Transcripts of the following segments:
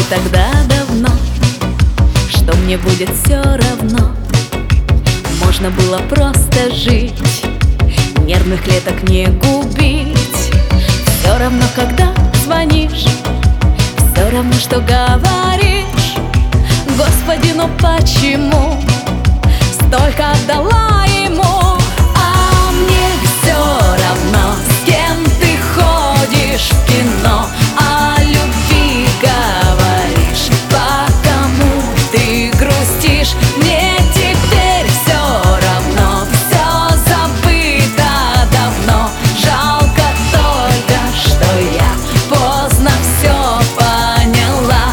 тогда давно, что мне будет все равно. Можно было просто жить, нервных клеток не губить. Все равно, когда звонишь, все равно, что говоришь. Господи, ну почему столько отдала ему? А мне все равно, с кем ты ходишь в кино, о любви говоришь, по кому ты грустишь. Мне теперь все равно, все забыто давно. Жалко только, что я поздно все поняла.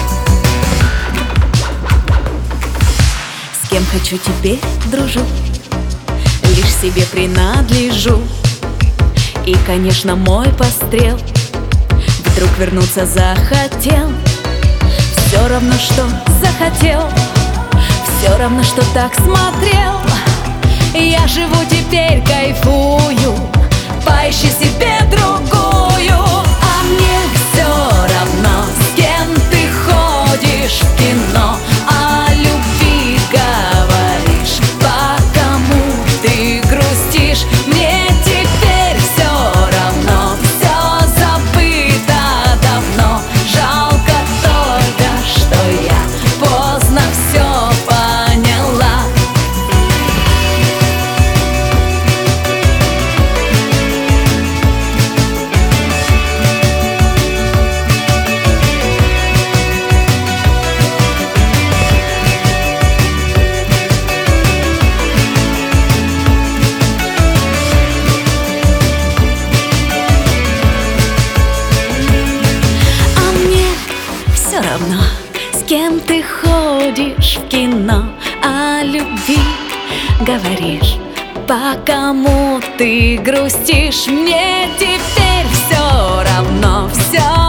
С кем хочу, теперь дружу, лишь себе принадлежу. И, конечно, мой пострел вдруг вернуться захотел. Все равно, что захотел, все равно, что так смотрел. Я живу теперь, кайфую, поищи себе другую. А мне все равно, с кем ты ходишь в кино, о любви говоришь, по кому ты грустишь. Мне теперь все равно, все забыто давно. Жалко только, что я поздно все поняла. Все равно, с кем ты ходишь в кино, о любви говоришь, по кому ты грустишь. Мне теперь все равно, все